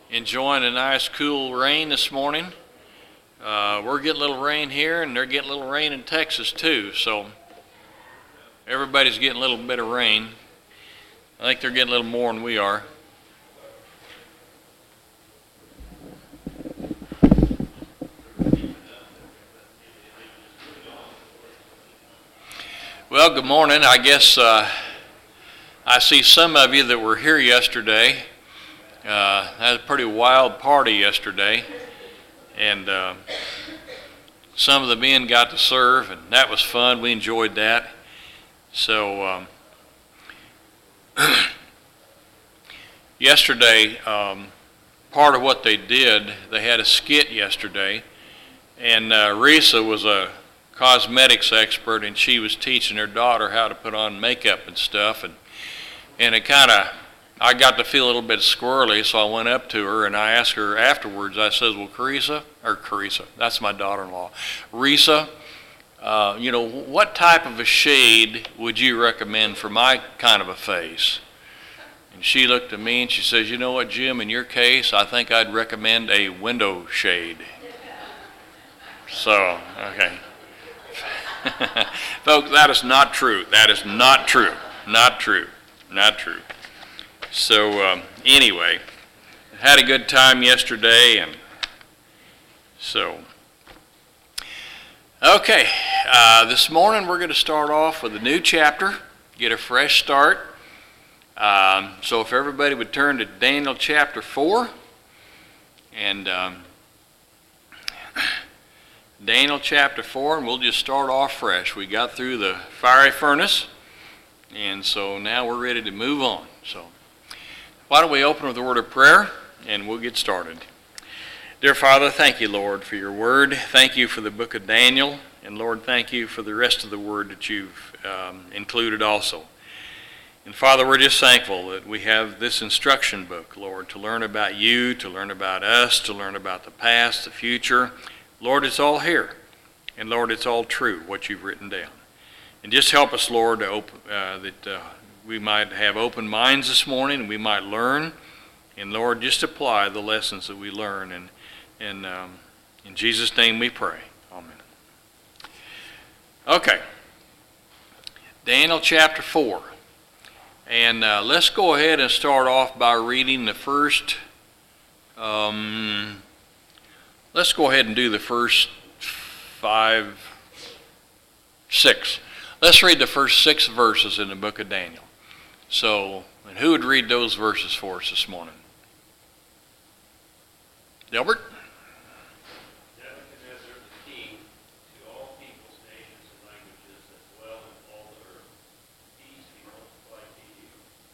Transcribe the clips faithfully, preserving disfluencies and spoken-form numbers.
enjoying a nice cool rain this morning. Uh, we're getting a little rain here, and they're getting a little rain in Texas too, so everybody's getting a little bit of rain. I think they're getting a little more than we are. Well, good morning. I guess uh, I see some of you that were here yesterday. Uh, had a pretty wild party yesterday, and uh, some of the men got to serve, and that was fun. We enjoyed that. So um, yesterday, um, part of what they did, they had a skit yesterday, and uh, Risa was a cosmetics expert, and she was teaching her daughter how to put on makeup and stuff, and and it kind of, I got to feel a little bit squirrely, so I went up to her and I asked her afterwards. I says, well, Carissa, or Carissa, that's my daughter-in-law, Risa, uh, you know, what type of a shade would you recommend for my kind of a face? And she looked at me and she says, you know what, Jim, in your case, I think I'd recommend a window shade. So, okay. Folks, that is not true. That is not true. Not true. Not true. So um, anyway, had a good time yesterday, and so okay. Uh, this morning we're going to start off with a new chapter, get a fresh start. Um, so if everybody would turn to Daniel chapter four, and um, Daniel chapter four, and we'll just start off fresh. We got through the fiery furnace, and so now we're ready to move on. So why don't we open with a word of prayer, and we'll get started. Dear Father, thank you, Lord, for your word. Thank you for the book of Daniel, and Lord, thank you for the rest of the word that you've um, included also. And Father, we're just thankful that we have this instruction book, Lord, to learn about you, to learn about us, to learn about the past, the future. Lord, it's all here. And Lord, it's all true, what you've written down. And just help us, Lord, to open, uh, that uh, we might have open minds this morning, and we might learn. And Lord, just apply the lessons that we learn. And, and um, in Jesus' name we pray. Amen. Okay. Daniel chapter four. And uh, let's go ahead and start off by reading the first... Um, Let's go ahead and do the first five, six. Let's read the first six verses in the book of Daniel. So, and who would read those verses for us this morning? Delbert? Nebuchadnezzar the king, to all peoples, nations, and languages that dwell in all the earth, peace be multiplied to you.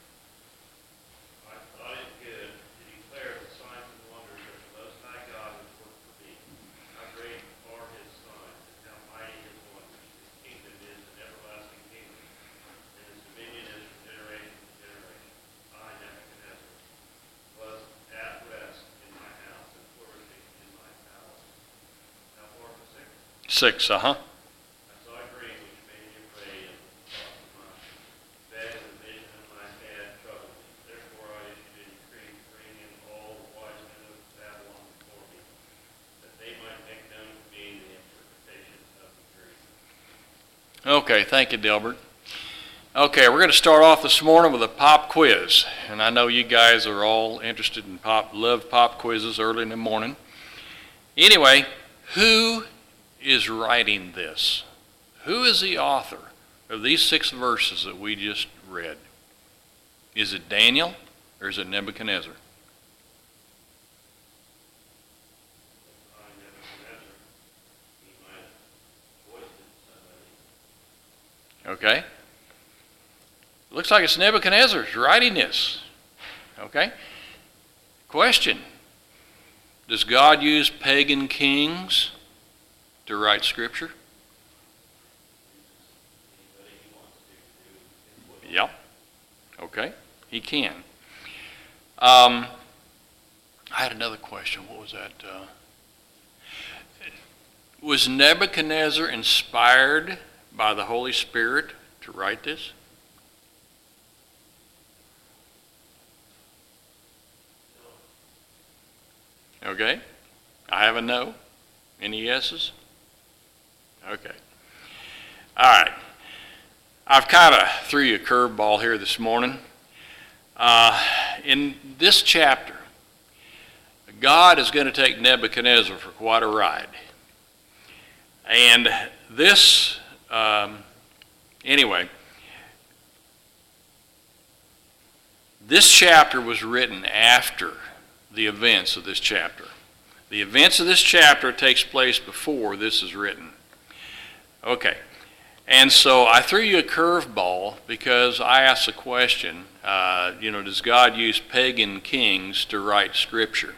I thought it good to declare the signs and wonders that the Most High God has worked for me. How great are his signs, and how mighty his wonders. His kingdom is an everlasting kingdom, and his dominion is from generation to generation. I, Nebuchadnezzar, was at rest in my house and flourishing in my palace. Now for the six. Six, uh-huh. I saw a dream which made me afraid and thought of mine. Bed and the vision of my head troubled me. Therefore I issued a decree to bring in all the wise men of Babylon before me, that they might make known to me the interpretation of the dream. Okay, thank you, Delbert. Okay, we're going to start off this morning with a pop quiz. And I know you guys are all interested in pop, love pop quizzes early in the morning. Anyway, who is writing this? Who is the author of these six verses that we just read? Is it Daniel or is it Nebuchadnezzar? I, Nebuchadnezzar, he might have voiced it to somebody. Okay. Looks like it's Nebuchadnezzar who's writing this. Okay. Question. Does God use pagan kings to write scripture? Anybody he wants to do. Yep. Okay. He can. Um, I had another question. What was that? Uh, was Nebuchadnezzar inspired by the Holy Spirit to write this? Okay. I have a no. Any yeses? Okay. All right. I've kind of threw you a curveball here this morning. Uh, in this chapter, God is going to take Nebuchadnezzar for quite a ride. And this, um, anyway, this chapter was written after the events of this chapter. The events of this chapter takes place before this is written. Okay. And so I threw you a curveball because I asked the question, uh, you know, does God use pagan kings to write Scripture?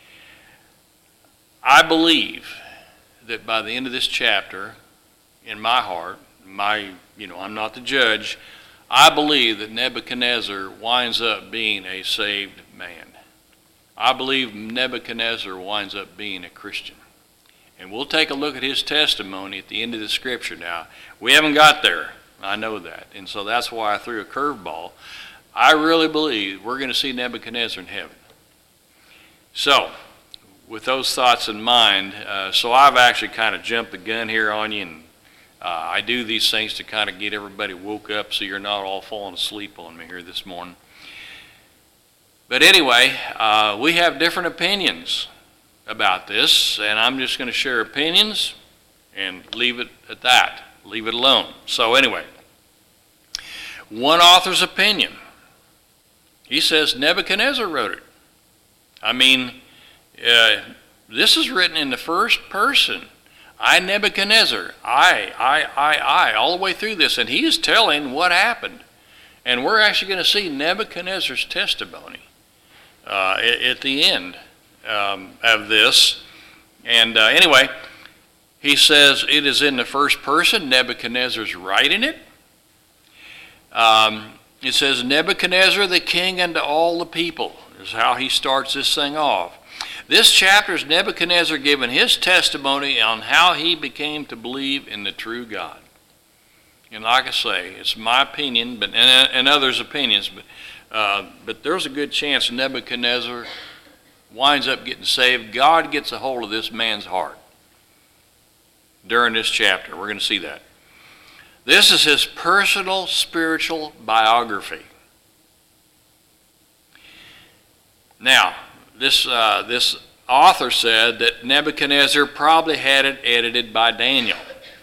I believe that by the end of this chapter, in my heart, my, you know, I'm not the judge, I believe that Nebuchadnezzar winds up being a saved man. I believe Nebuchadnezzar winds up being a Christian. And we'll take a look at his testimony at the end of the Scripture now. We haven't got there. I know that. And so that's why I threw a curveball. I really believe we're going to see Nebuchadnezzar in heaven. So, with those thoughts in mind, uh, so I've actually kind of jumped the gun here on you, and uh, I do these things to kind of get everybody woke up so you're not all falling asleep on me here this morning. But anyway, uh, we have different opinions about this, and I'm just going to share opinions and leave it at that. Leave it alone. So anyway, one author's opinion. He says Nebuchadnezzar wrote it. I mean, uh, this is written in the first person. I, Nebuchadnezzar, I, I, I, I, all the way through this, and he is telling what happened. And we're actually going to see Nebuchadnezzar's testimony uh, at, at the end. Um, of this. And uh, anyway, he says it is in the first person. Nebuchadnezzar's writing it. Um, it says, Nebuchadnezzar the king unto all the people is how he starts this thing off. This chapter is Nebuchadnezzar giving his testimony on how he became to believe in the true God. And like I say, it's my opinion, but and, and others' opinions, but, uh, but there's a good chance Nebuchadnezzar winds up getting saved. God gets a hold of this man's heart during this chapter. We're going to see that. This is his personal spiritual biography. Now, this, uh, this author said that Nebuchadnezzar probably had it edited by Daniel.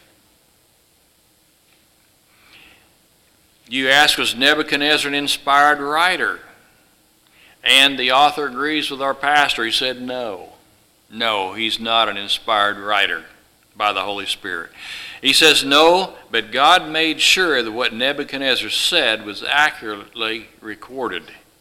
You ask, was Nebuchadnezzar an inspired writer? And the author agrees with our pastor. He said no. No, he's not an inspired writer by the Holy Spirit. He says no, but God made sure that what Nebuchadnezzar said was accurately recorded.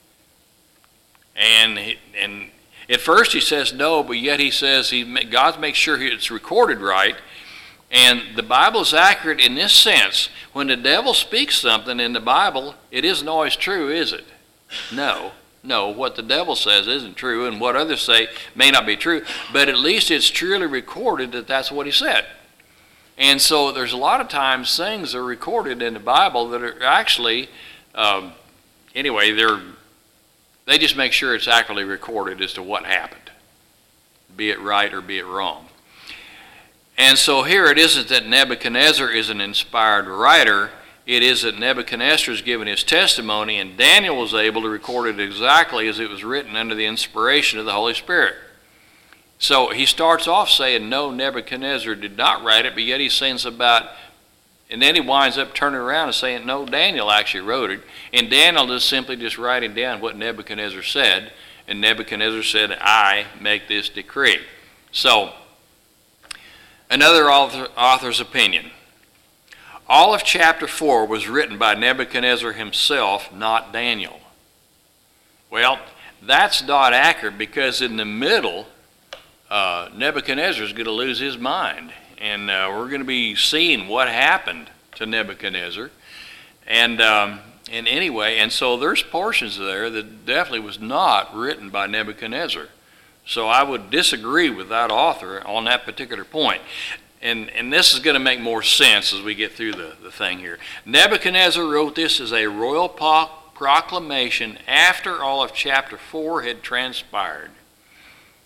And, he, and at first he says no, but yet he says he, God makes sure it's recorded right. And the Bible is accurate in this sense. When the devil speaks something in the Bible, it isn't always true, is it? No. No, what the devil says isn't true, and what others say may not be true, but at least it's truly recorded that that's what he said. And so there's a lot of times things are recorded in the Bible that are actually, um, anyway, they're they just make sure it's accurately recorded as to what happened, be it right or be it wrong. And so here it isn't that Nebuchadnezzar is an inspired writer. It is that Nebuchadnezzar is given his testimony, and Daniel was able to record it exactly as it was written under the inspiration of the Holy Spirit. So he starts off saying, no, Nebuchadnezzar did not write it, but yet he's saying something about, and then he winds up turning around and saying, no, Daniel actually wrote it. And Daniel is simply just writing down what Nebuchadnezzar said, and Nebuchadnezzar said, I make this decree. So, another author, author's opinion. All of chapter four was written by Nebuchadnezzar himself, not Daniel. Well, that's not accurate because in the middle, uh, Nebuchadnezzar is going to lose his mind. And uh, we're going to be seeing what happened to Nebuchadnezzar. And, um, and anyway, and so there's portions there that definitely was not written by Nebuchadnezzar. So I would disagree with that author on that particular point. And, and this is going to make more sense as we get through the, the thing here. Nebuchadnezzar wrote this as a royal proclamation after all of chapter four had transpired.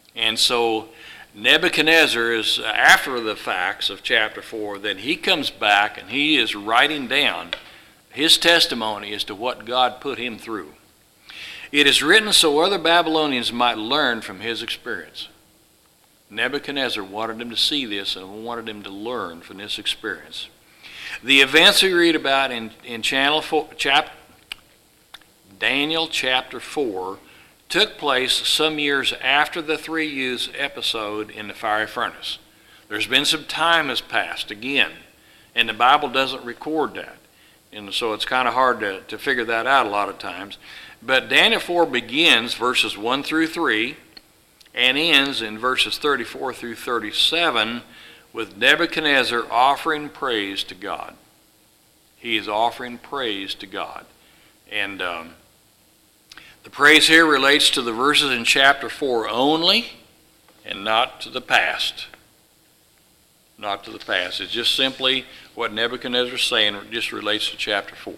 And so Nebuchadnezzar is, after the facts of chapter four, then he comes back and he is writing down his testimony as to what God put him through. It is written so other Babylonians might learn from his experience. Nebuchadnezzar wanted him to see this and wanted him to learn from this experience. The events we read about in, in channel four, chap, Daniel chapter four took place some years after the three youths episode in the fiery furnace. There's been some time has passed again, and the Bible doesn't record that. And so it's kind of hard to, to figure that out a lot of times. But Daniel four begins verses one through three and ends in verses thirty-four through thirty-seven with Nebuchadnezzar offering praise to God. He is offering praise to God. And um, the praise here relates to the verses in chapter four only and not to the past. Not to the past. It's just simply what Nebuchadnezzar is saying. It just relates to chapter four.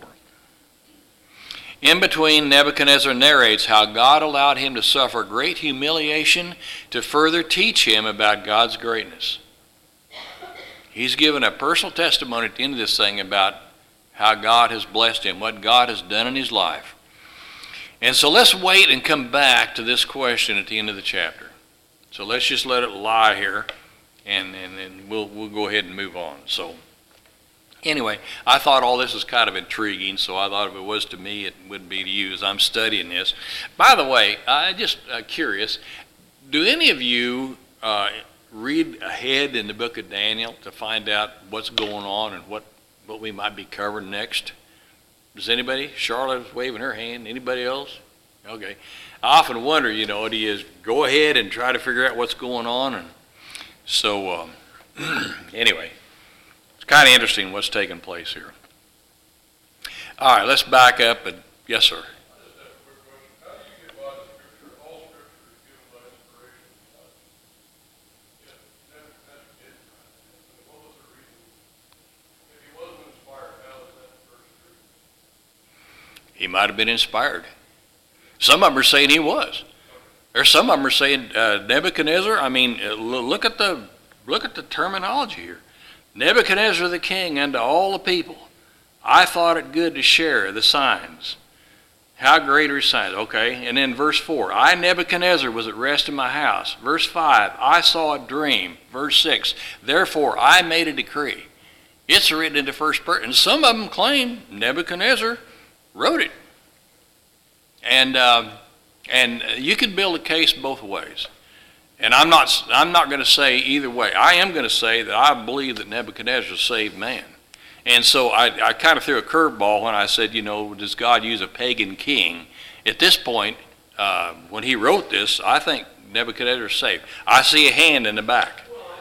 In between, Nebuchadnezzar narrates how God allowed him to suffer great humiliation to further teach him about God's greatness. He's given a personal testimony at the end of this thing about how God has blessed him, what God has done in his life. And so let's wait and come back to this question at the end of the chapter. So let's just let it lie here, and and then we'll we'll go ahead and move on. So anyway, I thought all this was kind of intriguing, so I thought if it was to me, it would be to you as I'm studying this. By the way, I'm just uh, curious, do any of you uh, read ahead in the book of Daniel to find out what's going on and what, what we might be covering next? Does anybody? Charlotte is waving her hand. Anybody else? Okay. I often wonder, you know, do you go ahead and try to figure out what's going on? And so, um, anyway, it's kind of interesting what's taking place here. All right, let's back up. And yes, sir. He might have been inspired. Some of them are saying he was. There's some of them are saying uh, Nebuchadnezzar. I mean, uh, look at the look at the terminology here. Nebuchadnezzar the king unto all the people. I thought it good to share the signs. How great are his signs? Okay, and then verse four. I Nebuchadnezzar was at rest in my house. Verse five. I saw a dream. Verse six. Therefore I made a decree. It's written in the first person. And some of them claim Nebuchadnezzar wrote it. And uh, and you can build a case both ways. And I'm not I'm not going to say either way. I am going to say that I believe that Nebuchadnezzar is a saved man. And so I, I kind of threw a curveball when I said, you know, does God use a pagan king? At this point, uh, when he wrote this, I think Nebuchadnezzar is saved. I see a hand in the back.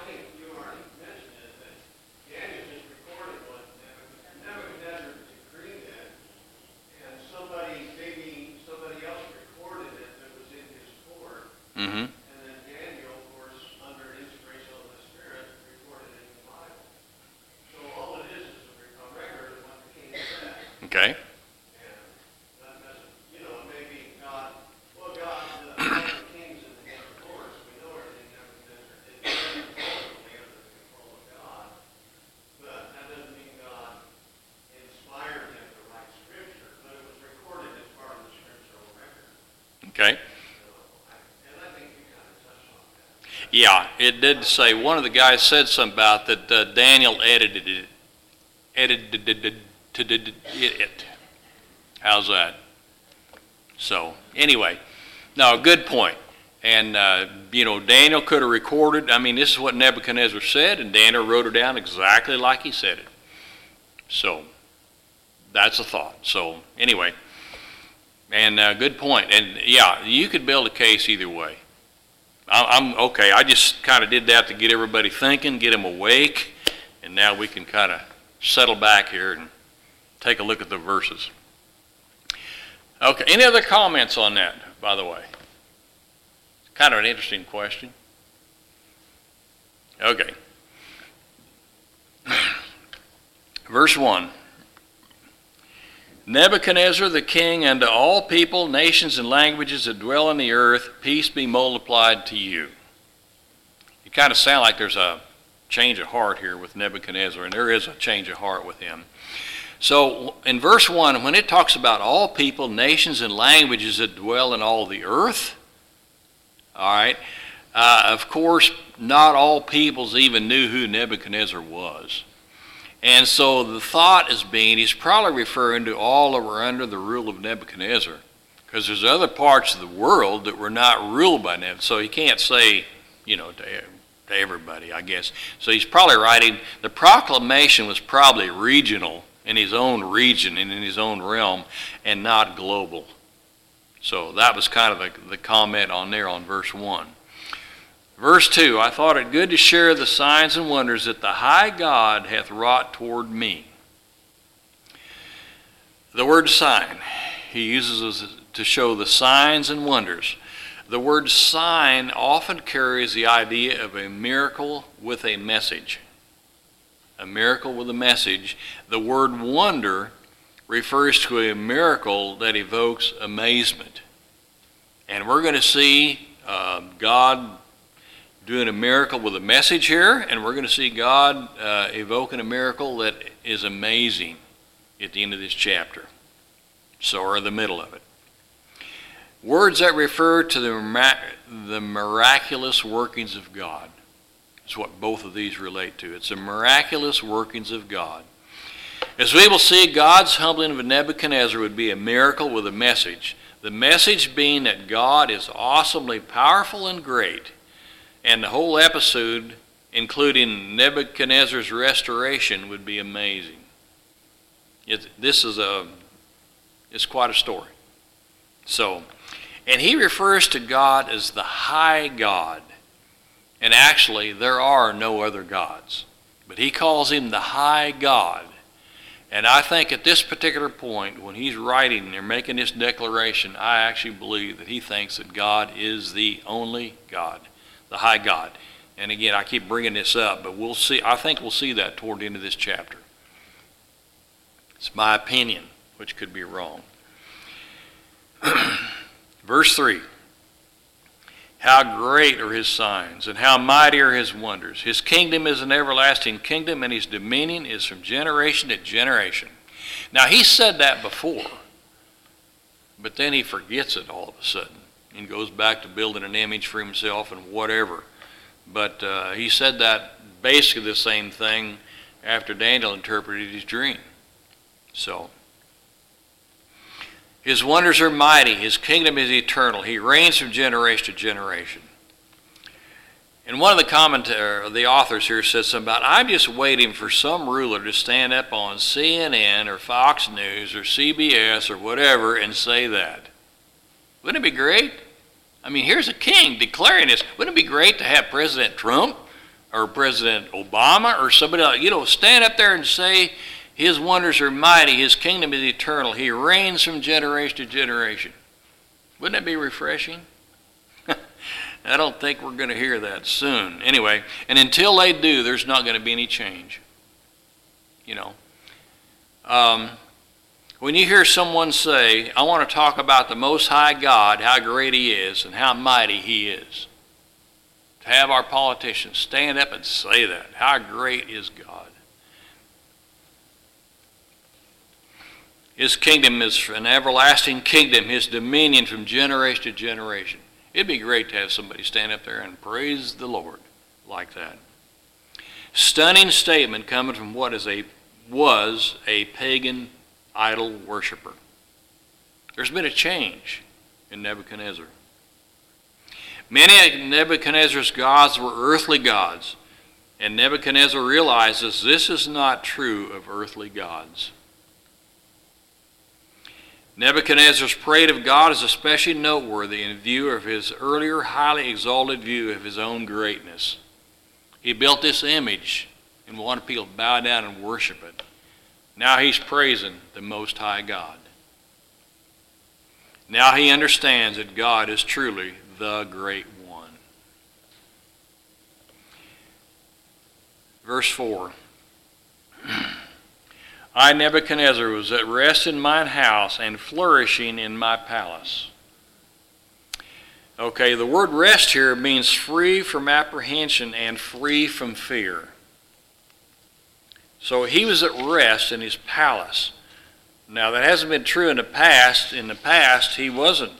Mm-hmm. And then Daniel, of course, under inspiration of the Spirit, recorded it in the Bible. So all it is is a record of what the king said. Okay. And that doesn't, you know, maybe God, well, God, the, the kings in the hand of the Lord, so we know everything Nebuchadnezzar did ultimately under the control of God. But that doesn't mean God inspired him to write Scripture, but it was recorded as part of the scriptural record. Okay. Yeah, it did say, one of the guys said something about that uh, Daniel edited it. Edited it. How's that? So, anyway, no, good point. And, uh, you know, Daniel could have recorded, I mean, this is what Nebuchadnezzar said, and Daniel wrote it down exactly like he said it. So, that's a thought. So, anyway, and uh, good point. And, yeah, you could build a case either way. I'm okay. I just kind of did that to get everybody thinking, get them awake, and now we can kind of settle back here and take a look at the verses. Okay. Any other comments on that, by the way? Kind of an interesting question. Okay. Verse one. Nebuchadnezzar the king, unto all people, nations, and languages that dwell on the earth, peace be multiplied to you. You kind of sound like there's a change of heart here with Nebuchadnezzar, and there is a change of heart with him. So in verse one, when it talks about all people, nations, and languages that dwell in all the earth, all right, uh, of course, not all peoples even knew who Nebuchadnezzar was. And so the thought is being, he's probably referring to all that were under the rule of Nebuchadnezzar, because there's other parts of the world that were not ruled by Nebuchadnezzar. So he can't say, you know, to, to everybody, I guess. So he's probably writing, the proclamation was probably regional in his own region and in his own realm and not global. So that was kind of the, the comment on there on verse one. Verse two, I thought it good to share the signs and wonders that the high God hath wrought toward me. The word sign, he uses to show the signs and wonders. The word sign often carries the idea of a miracle with a message. A miracle with a message. The word wonder refers to a miracle that evokes amazement. And we're going to see uh, God doing a miracle with a message here, and we're going to see God uh, evoking a miracle that is amazing at the end of this chapter. So, or the middle of it. Words that refer to the, the miraculous workings of God. That's what both of these relate to. It's the miraculous workings of God. As we will see, God's humbling of Nebuchadnezzar would be a miracle with a message. The message being that God is awesomely powerful and great. And the whole episode, including Nebuchadnezzar's restoration, would be amazing. It, this is a, it's quite a story. So, and he refers to God as the high God. And actually, there are no other gods. But he calls him the high God. And I think at this particular point, when he's writing or making this declaration, I actually believe that he thinks that God is the only God, the high God. And again, I keep bringing this up, but we'll see. I think we'll see that toward the end of this chapter. It's my opinion, which could be wrong. Verse three. How great are his signs, and how mighty are his wonders. His kingdom is an everlasting kingdom, and his dominion is from generation to generation. Now, he said that before, but then he forgets it all of a sudden and goes back to building an image for himself and whatever. But uh, he said that basically the same thing after Daniel interpreted his dream. So, his wonders are mighty. His kingdom is eternal. He reigns from generation to generation. And one of the commentators, the authors here says something about, I'm just waiting for some ruler to stand up on C N N or Fox News or C B S or whatever and say that. Wouldn't it be great? I mean, here's a king declaring this. Wouldn't it be great to have President Trump or President Obama or somebody else, you know, stand up there and say, his wonders are mighty, his kingdom is eternal, he reigns from generation to generation. Wouldn't that be refreshing? I don't think we're going to hear that soon. Anyway, and until they do, there's not going to be any change. You know. Um, when you hear someone say, I want to talk about the Most High God, how great he is and how mighty he is. To have our politicians stand up and say that. How great is God. His kingdom is an everlasting kingdom, his dominion from generation to generation. It'd be great to have somebody stand up there and praise the Lord like that. Stunning statement coming from what is a was a pagan idol worshiper. There's been a change in Nebuchadnezzar. Many of Nebuchadnezzar's gods were earthly gods, and Nebuchadnezzar realizes this is not true of earthly gods. Nebuchadnezzar's parade of God is especially noteworthy in view of his earlier highly exalted view of his own greatness. He built this image and wanted people to bow down and worship it. Now he's praising the Most High God. Now he understands that God is truly the Great One. Verse four. I, Nebuchadnezzar, was at rest in mine house and flourishing in my palace. Okay, the word rest here means free from apprehension and free from fear. So he was at rest in his palace. Now that hasn't been true in the past. In the past, he wasn't.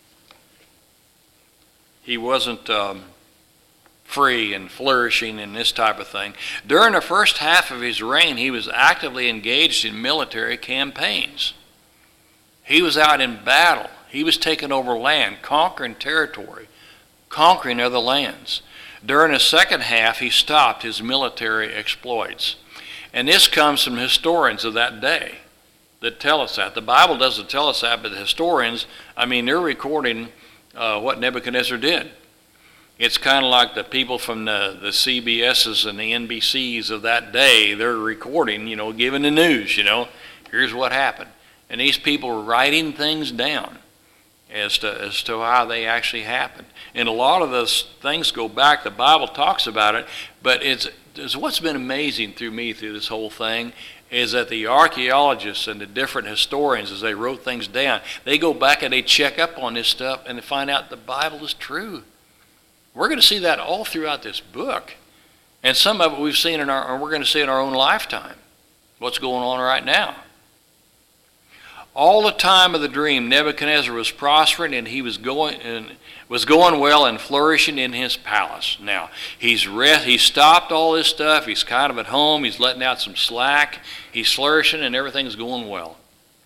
He wasn't um, free and flourishing and this type of thing. During the first half of his reign, he was actively engaged in military campaigns. He was out in battle. He was taking over land, conquering territory, conquering other lands. During the second half, he stopped his military exploits. And this comes from historians of that day that tell us that. The Bible doesn't tell us that, but the historians, I mean, they're recording uh, what Nebuchadnezzar did. It's kind of like the people from the, the C B S's and the N B C's of that day. They're recording, you know, giving the news, you know, here's what happened. And these people were writing things down as to, as to how they actually happened. And a lot of those things go back, the Bible talks about it, but it's, it's what's been amazing through me through this whole thing is that the archaeologists and the different historians, as they wrote things down, they go back and they check up on this stuff and they find out the Bible is true. We're going to see that all throughout this book. And some of it we've seen in our, or we're going to see in our own lifetime. What's going on right now. All the time of the dream, Nebuchadnezzar was prospering and he was going and was going well and flourishing in his palace. Now, he's rest, he stopped all this stuff. He's kind of at home. He's letting out some slack. He's flourishing and everything's going well.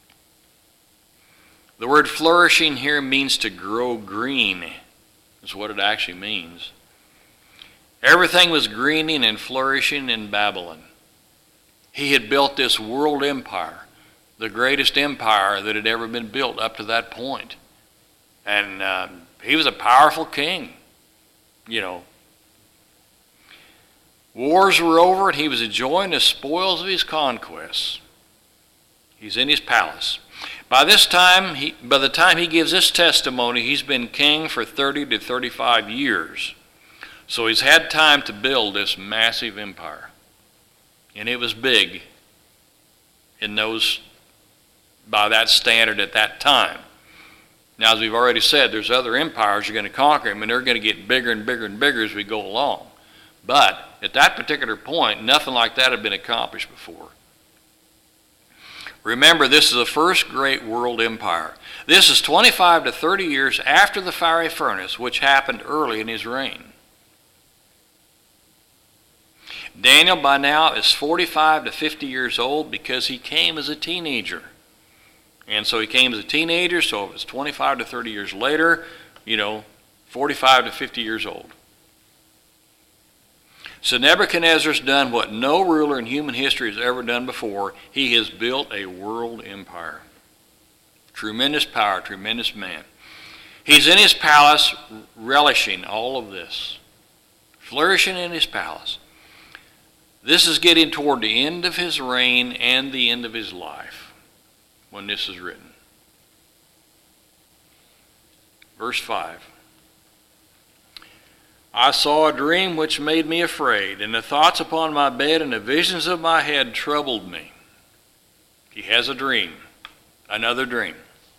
The word flourishing here means to grow green. Is what it actually means. Everything was greening and flourishing in Babylon. He had built this world empire, the greatest empire that had ever been built up to that point. And uh, he was a powerful king, you know. Wars were over and he was enjoying the spoils of his conquests. He's in his palace. By this time, he, by the time he gives this testimony, he's been king for thirty to thirty-five years. So he's had time to build this massive empire. And it was big in those, by that standard at that time. Now, as we've already said, there's other empires you're going to conquer them, and they're going to get bigger and bigger and bigger as we go along. But at that particular point, nothing like that had been accomplished before. Remember, this is the first great world empire. This is twenty-five to thirty years after the fiery furnace, which happened early in his reign. Daniel by now is forty-five to fifty years old because he came as a teenager. And so he came as a teenager, so if it's twenty-five to thirty years later, you know, forty-five to fifty years old. So Nebuchadnezzar's done what no ruler in human history has ever done before. He has built a world empire. Tremendous power, tremendous man. He's in his palace relishing all of this. Flourishing in his palace. This is getting toward the end of his reign and the end of his life when this is written. Verse five. I saw a dream which made me afraid, and the thoughts upon my bed and the visions of my head troubled me. He has a dream, another dream.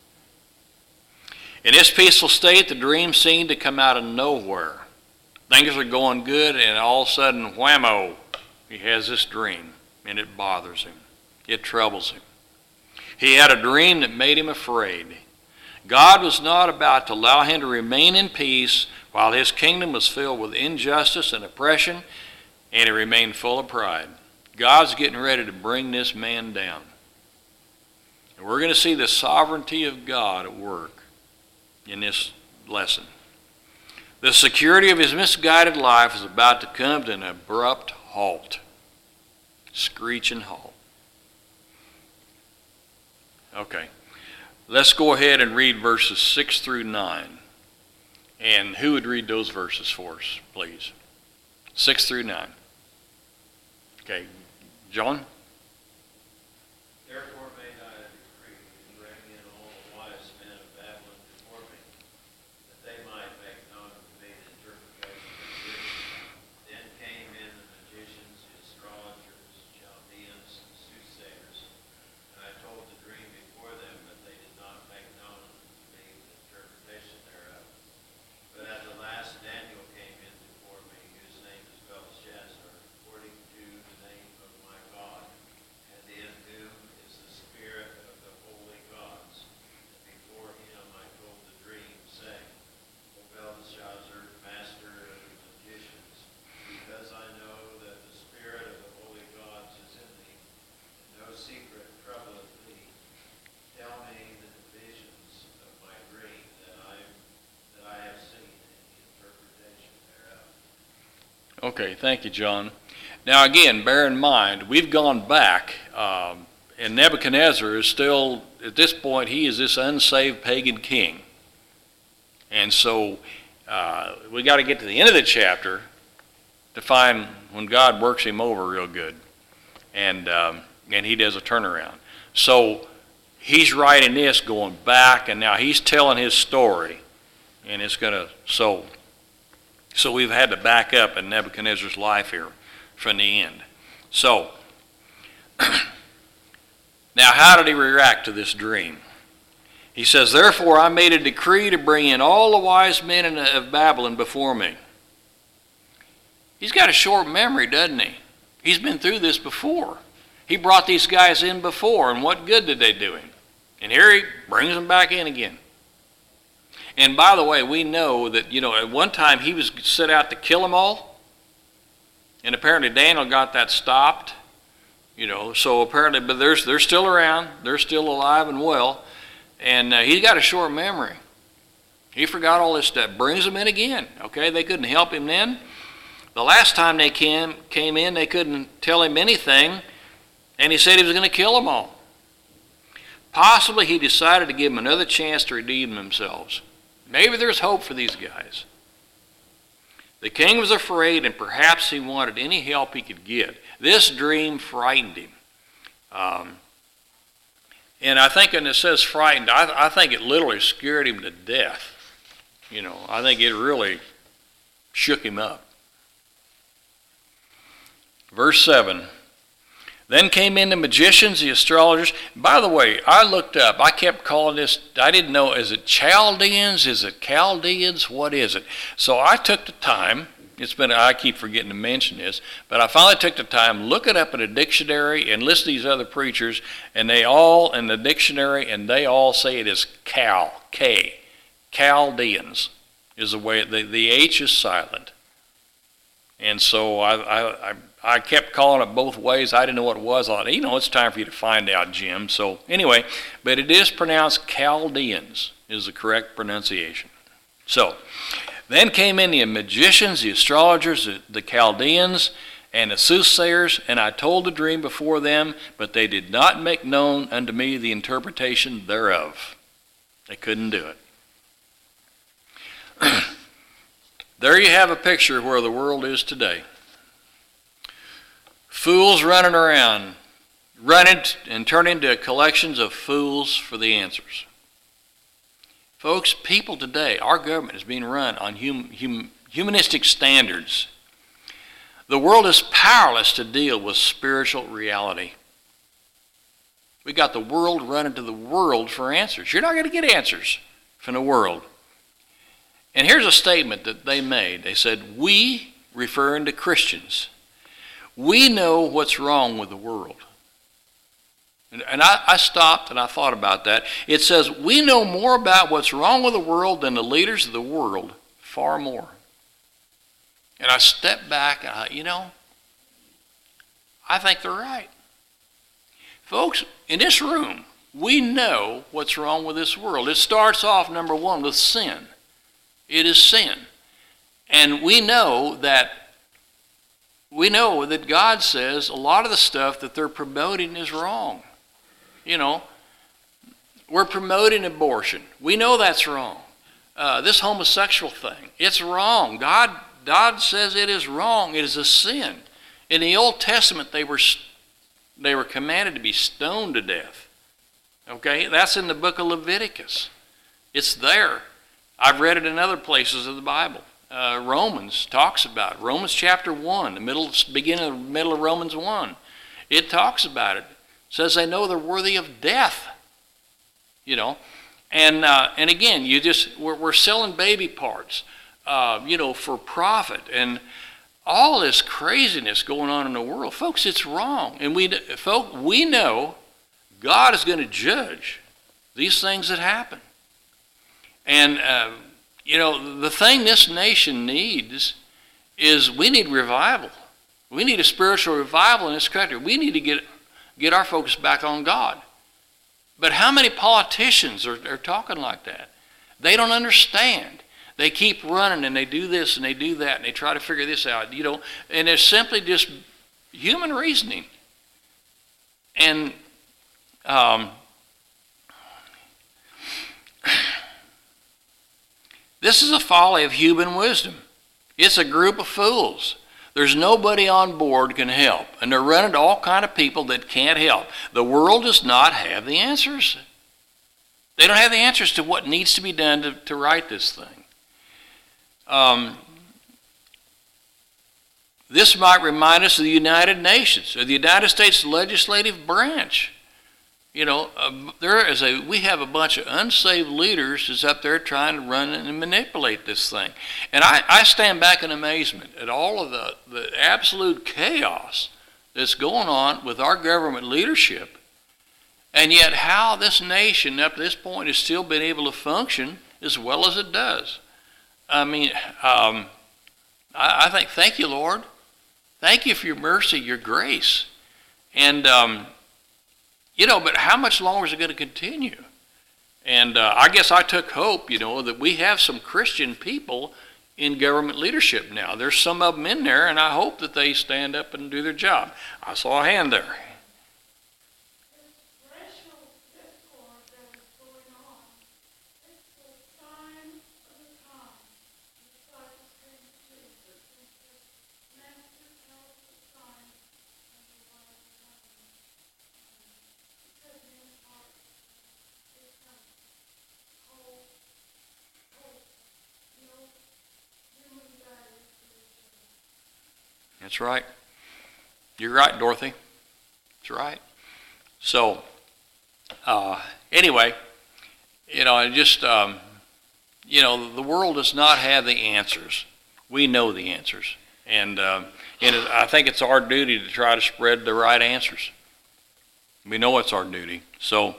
In this peaceful state, the dream seemed to come out of nowhere. Things are going good, and all of a sudden, whammo, he has this dream, and it bothers him. It troubles him. He had a dream that made him afraid. God was not about to allow him to remain in peace while his kingdom was filled with injustice and oppression, and he remained full of pride. God's getting ready to bring this man down. And we're going to see the sovereignty of God at work in this lesson. The security of his misguided life is about to come to an abrupt halt. Screeching halt. Okay. Let's go ahead and read verses six through nine. And who would read those verses for us, please? six through nine. Okay. John? Therefore made I a decree to bring in all the wise men of Babylon before me, that they might make known to me the interpretation of the dream. Then came in the magicians, the astrologers, Chaldeans, and soothsayers, and I told the dream before them, but they did not make known to me the interpretation thereof. Okay, thank you, John. Now again, bear in mind, we've gone back, um, and Nebuchadnezzar is still, at this point, he is this unsaved pagan king. And so uh, we got to get to the end of the chapter to find when God works him over real good, and um, and he does a turnaround. So he's writing this going back, and now he's telling his story, and it's going to, so, so we've had to back up in Nebuchadnezzar's life here from the end. So, now how did he react to this dream? He says, therefore I made a decree to bring in all the wise men of Babylon before me. He's got a short memory, doesn't he? He's been through this before. He brought these guys in before, and what good did they do him? And here he brings them back in again. And by the way, we know that, you know, at one time he was set out to kill them all, and apparently Daniel got that stopped, you know, so apparently, but they're, they're still around, they're still alive and well, and uh, he's got a short memory. He forgot all this stuff, brings them in again, okay? They couldn't help him then. The last time they came, came in, they couldn't tell him anything, and he said he was going to kill them all. Possibly he decided to give them another chance to redeem themselves. Maybe there's hope for these guys. The king was afraid, and perhaps he wanted any help he could get. This dream frightened him. Um, and I think when it says frightened, I, I think it literally scared him to death. You know, I think it really shook him up. Verse seven. Then came in the magicians, the astrologers. By the way, I looked up. I kept calling this, I didn't know, is it Chaldeans? Is it Chaldeans? What is it? So I took the time. It's been, I keep forgetting to mention this, but I finally took the time, look it up in a dictionary and listen to these other preachers, and they all, in the dictionary, and they all say it is Cal, K. Chaldeans is the way, the, the H is silent. And so I, I, I I kept calling it both ways. I didn't know what it was. I thought, you know, it's time for you to find out, Jim. So anyway, but it is pronounced Chaldeans is the correct pronunciation. So then came in the magicians, the astrologers, the, the Chaldeans, and the soothsayers, and I told the dream before them, but they did not make known unto me the interpretation thereof. They couldn't do it. There you have a picture of where the world is today. Fools running around, running and turning into collections of fools for the answers. Folks, people today, our government is being run on hum, hum, humanistic standards. The world is powerless to deal with spiritual reality. We got the world running to the world for answers. You're not going to get answers from the world. And here's a statement that they made. They said, we, referring to Christians, we know what's wrong with the world. And, and I, I stopped and I thought about that. It says, we know more about what's wrong with the world than the leaders of the world, far more. And I stepped back and I, you know, I think they're right. Folks, in this room, we know what's wrong with this world. It starts off, number one, with sin. It is sin. And we know that We know that God says a lot of the stuff that they're promoting is wrong. You know, we're promoting abortion. We know that's wrong. Uh, this homosexual thing, it's wrong. God, God says it is wrong. It is a sin. In the Old Testament, they were they were commanded to be stoned to death. Okay, that's in the book of Leviticus. It's there. I've read it in other places of the Bible. Uh, Romans talks about it. Romans chapter one, the middle, beginning of the middle of Romans one. It talks about it. It says they know they're worthy of death. You know, and uh, and again, you just we're, we're selling baby parts, uh, you know, for profit, and all this craziness going on in the world, folks. It's wrong, and we, folk, we know God is going to judge these things that happen, and. Uh, You know, the thing this nation needs is we need revival. We need a spiritual revival in this country. We need to get get our focus back on God. But how many politicians are, are talking like that? They don't understand. They keep running and they do this and they do that and they try to figure this out, you know, and it's simply just human reasoning. And um, this is a folly of human wisdom. It's a group of fools. There's nobody on board can help, and they're running to all kind of people that can't help. The world does not have the answers. They don't have the answers to what needs to be done to, to right this thing. Um, this might remind us of the United Nations, or the United States legislative branch. You know, uh, there is a we have a bunch of unsaved leaders that's up there trying to run and manipulate this thing. And I, I stand back in amazement at all of the, the absolute chaos that's going on with our government leadership, and yet how this nation up to this point has still been able to function as well as it does. I mean, um, I, I think, thank you, Lord. Thank you for your mercy, your grace. And, um, you know, but how much longer is it going to continue? And uh, I guess I took hope, you know, that we have some Christian people in government leadership now. There's some of them in there, and I hope that they stand up and do their job. I saw a hand there. That's right. You're right, Dorothy. That's right. So, uh, anyway, you know, I just, um, you know, the world does not have the answers. We know the answers. And, uh, and it, I think it's our duty to try to spread the right answers. We know it's our duty. So,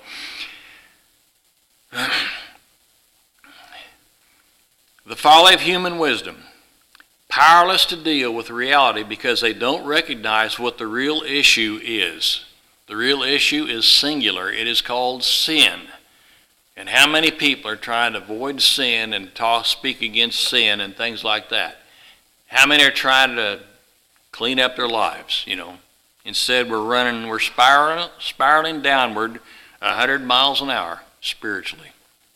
the folly of human wisdom. Powerless to deal with reality because they don't recognize what the real issue is. The real issue is singular. It is called sin. And how many people are trying to avoid sin and talk, speak against sin and things like that? How many are trying to clean up their lives, you know? Instead, we're running, we're spiraling, spiraling downward one hundred miles an hour spiritually.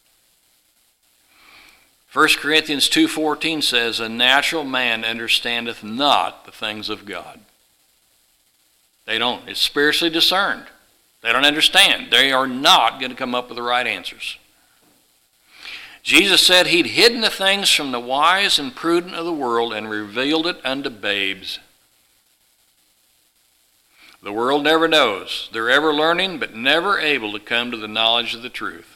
First Corinthians two fourteen says, a natural man understandeth not the things of God. They don't. It's spiritually discerned. They don't understand. They are not going to come up with the right answers. Jesus said he'd hidden the things from the wise and prudent of the world and revealed it unto babes. The world never knows. They're ever learning, but never able to come to the knowledge of the truth.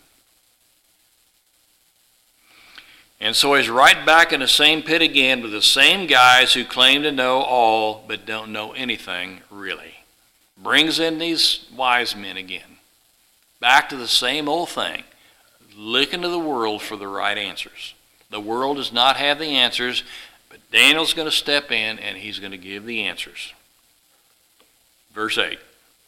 And so he's right back in the same pit again with the same guys who claim to know all but don't know anything really. Brings in these wise men again. Back to the same old thing. Looking to the world for the right answers. The world does not have the answers, but Daniel's going to step in and he's going to give the answers. Verse eight.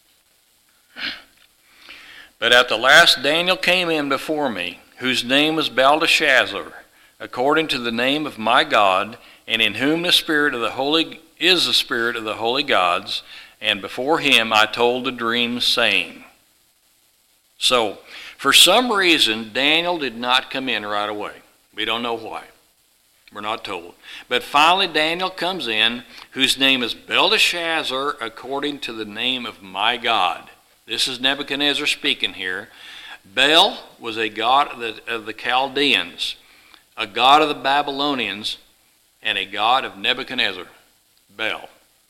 But at the last Daniel came in before me, whose name was Belteshazzar, according to the name of my God, and in whom the spirit of the holy is the spirit of the holy gods, and before him I told the dream, saying. So, for some reason, Daniel did not come in right away. We don't know why. We're not told. But finally, Daniel comes in, whose name is Belteshazzar, according to the name of my God. This is Nebuchadnezzar speaking here. Bel was a god of the, of the Chaldeans, a god of the Babylonians, and a god of Nebuchadnezzar, Bel.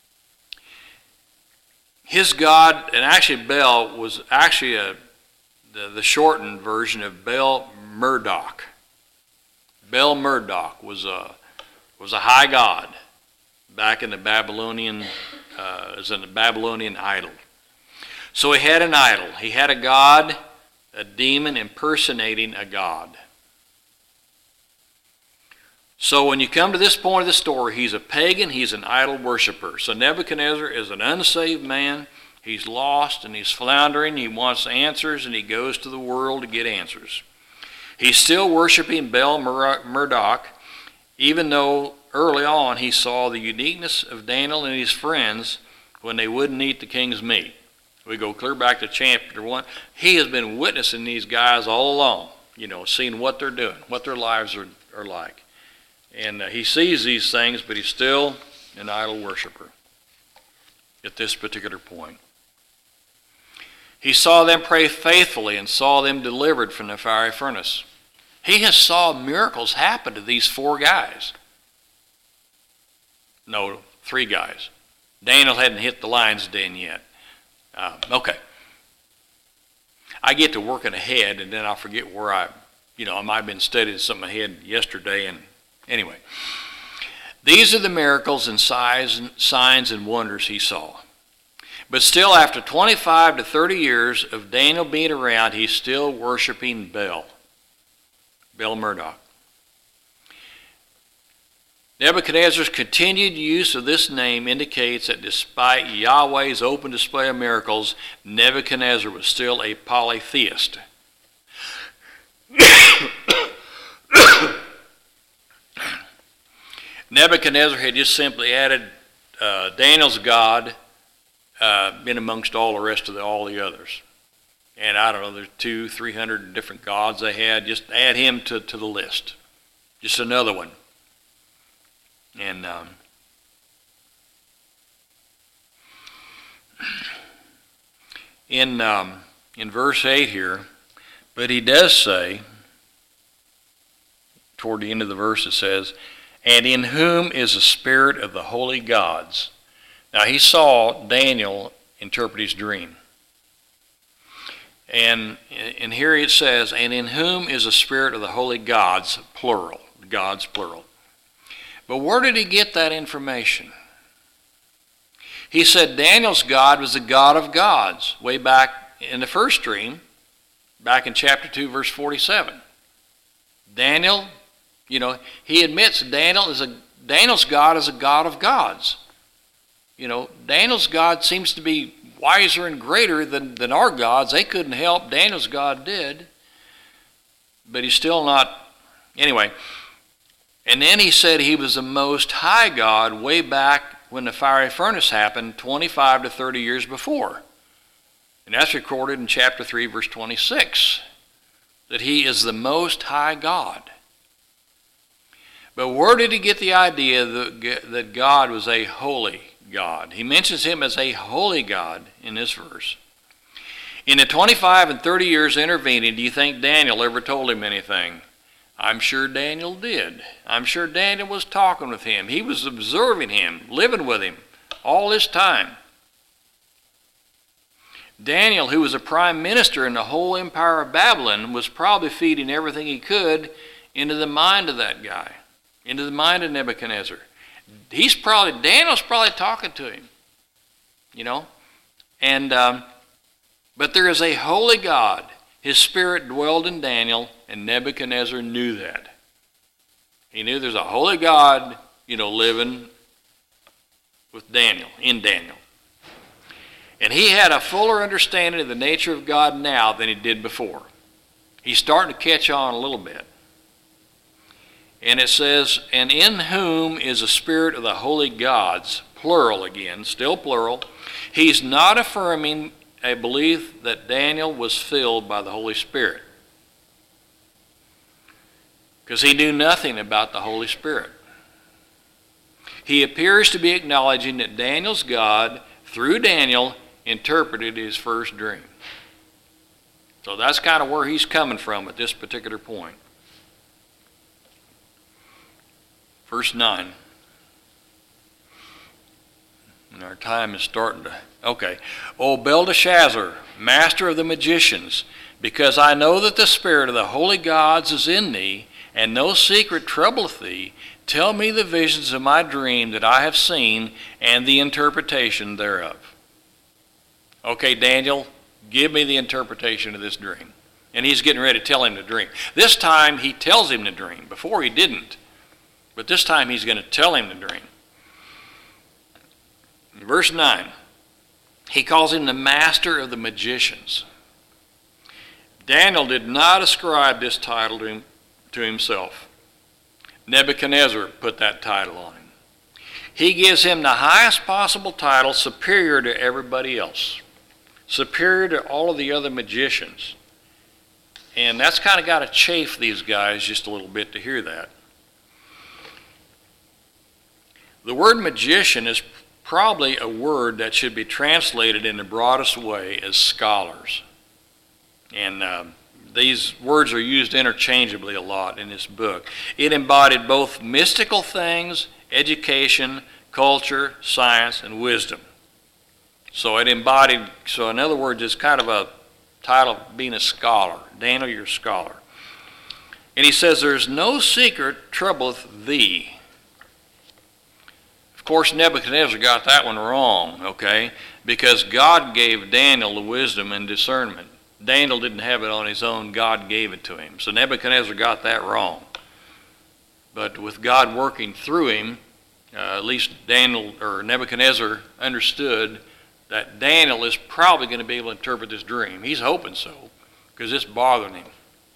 His god, and actually Bel was actually a, the, the shortened version of Bel-Merodach. Bel-Merodach was a, was a high god back in the Babylonian, uh, as in the Babylonian idol. So he had an idol. He had a god, a demon impersonating a god. So when you come to this point of the story, he's a pagan, he's an idol worshiper. So Nebuchadnezzar is an unsaved man. He's lost and he's floundering. He wants answers and he goes to the world to get answers. He's still worshiping Bel-Merodach, even though early on he saw the uniqueness of Daniel and his friends when they wouldn't eat the king's meat. We go clear back to chapter one. He has been witnessing these guys all along, you know, seeing what they're doing, what their lives are, are like. And uh, he sees these things, but he's still an idol worshiper at this particular point. He saw them pray faithfully and saw them delivered from the fiery furnace. He has saw miracles happen to these four guys. No, three guys. Daniel hadn't hit the lion's den yet. Uh, okay. I get to working ahead, and then I'll forget where I, you know, I might have been studying something ahead yesterday, and anyway. These are the miracles and signs and wonders he saw. But still, after twenty-five to thirty years of Daniel being around, he's still worshiping Baal, Baal Marduk. Nebuchadnezzar's continued use of this name indicates that despite Yahweh's open display of miracles, Nebuchadnezzar was still a polytheist. Nebuchadnezzar had just simply added uh, Daniel's God uh, in amongst all the rest of the, all the others. And I don't know, there's two, three hundred different gods they had. Just add him to, to the list. Just another one. And um, in um, in verse eight here, but he does say, toward the end of the verse it says, and in whom is the spirit of the holy gods. Now he saw Daniel interpret his dream. And, and here it says, and in whom is the spirit of the holy gods, plural, gods plural. But where did he get that information? He said Daniel's God was the God of gods, way back in the first dream, back in chapter two, verse forty-seven. Daniel, you know, he admits Daniel is a Daniel's God is a God of gods. You know, Daniel's God seems to be wiser and greater than, than our gods. They couldn't help. Daniel's God did. But he's still not. Anyway. And then he said he was the most high God way back when the fiery furnace happened twenty-five to thirty years before. And that's recorded in chapter three, verse twenty-six, that he is the most high God. But where did he get the idea that God was a holy God? He mentions him as a holy God in this verse. In the twenty-five and thirty years intervening, do you think Daniel ever told him anything? I'm sure Daniel did. I'm sure Daniel was talking with him. He was observing him, living with him all this time. Daniel, who was a prime minister in the whole empire of Babylon, was probably feeding everything he could into the mind of that guy, into the mind of Nebuchadnezzar. He's probably, Daniel's probably talking to him, you know. And, um, but there is a holy God. His spirit dwelled in Daniel, and Nebuchadnezzar knew that. He knew there's a holy God, you know, living with Daniel, in Daniel. And he had a fuller understanding of the nature of God now than he did before. He's starting to catch on a little bit. And it says, and in whom is the spirit of the holy gods, plural again, still plural. He's not affirming a belief that Daniel was filled by the Holy Spirit, because he knew nothing about the Holy Spirit. He appears to be acknowledging that Daniel's God, through Daniel, interpreted his first dream. So that's kind of where he's coming from at this particular point. Verse nine. And our time is starting to... Okay. O Belteshazzar, master of the magicians, because I know that the spirit of the holy gods is in thee, and no secret troubleth thee, tell me the visions of my dream that I have seen, and the interpretation thereof. Okay, Daniel, give me the interpretation of this dream. And he's getting ready to tell him the dream. This time he tells him the dream. Before he didn't. But this time he's going to tell him the dream. In verse nine, he calls him the master of the magicians. Daniel did not ascribe this title to, him, to himself. Nebuchadnezzar put that title on him. He gives him the highest possible title, superior to everybody else, superior to all of the other magicians. And that's kind of got to chafe these guys just a little bit to hear that. The word magician is probably a word that should be translated in the broadest way as scholars. And uh, these words are used interchangeably a lot in this book. It embodied both mystical things, education, culture, science, and wisdom. So it embodied, so in other words, it's kind of a title of being a scholar. Daniel, you're a scholar. And he says, there's no secret troubleth thee. Of course, Nebuchadnezzar got that one wrong, okay? Because God gave Daniel the wisdom and discernment. Daniel didn't have it on his own. God gave it to him. So Nebuchadnezzar got that wrong. But with God working through him, uh, at least Daniel or Nebuchadnezzar understood that Daniel is probably going to be able to interpret this dream. He's hoping so, because it's bothering him.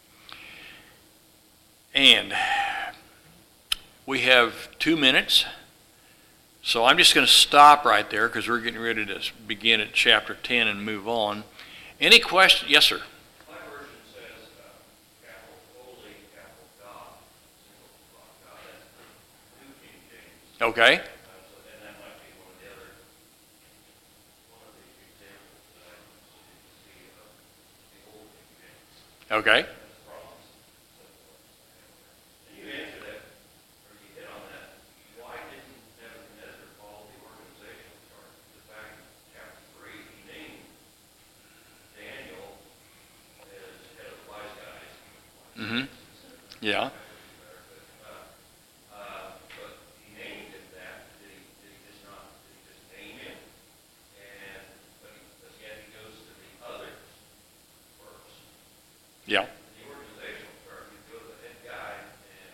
And we have two minutes. So I'm just going to stop right there because we're getting ready to begin at chapter ten and move on. Any questions? Yes, sir. My version says uh, capital holy, capital God, single God. That's the New King James. Okay. Uh, so, and that might be one of the other, one of the examples that I see of the Old King James. Okay. That's problems. And you answered that, or you hit on that. Why didn't Nebuchadnezzar follow the organizational chart? The fact in chapter three, he named Daniel as head of the wise guys. Mm-hmm. Yeah. Uh, but he named him that. Did he, did he just not, did he just name him? And, but, he, but yet he goes to the others first. Yeah. In the organizational chart, you go to the head guy and,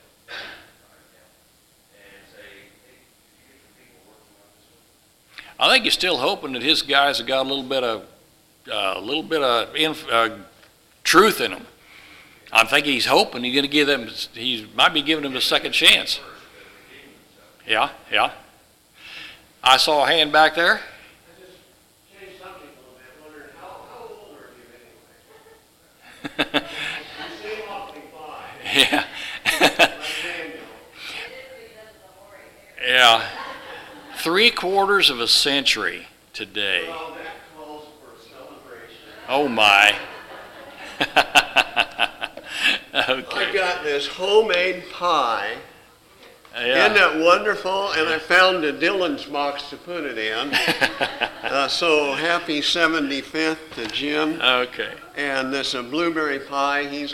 and say, hey, did you get the people working on this one? I think he's still hoping that his guys have got a little bit of, a uh, little bit of inf- uh, truth in them. I think he's hoping he's going to give them. He might be giving them a second chance. Yeah, yeah. I saw a hand back there. I just changed subject a little bit, wondering how, how old are you anyway? You seem awfully fine. Yeah. Like Daniel. Yeah. Three quarters of a century today. Well, that calls for a celebration. Oh my. I Okay. got this homemade pie. Isn't Yeah. that wonderful? And I found a Dillon's box to put it in. Uh, so happy seventy-fifth to Jim. Okay. And this a blueberry pie. He's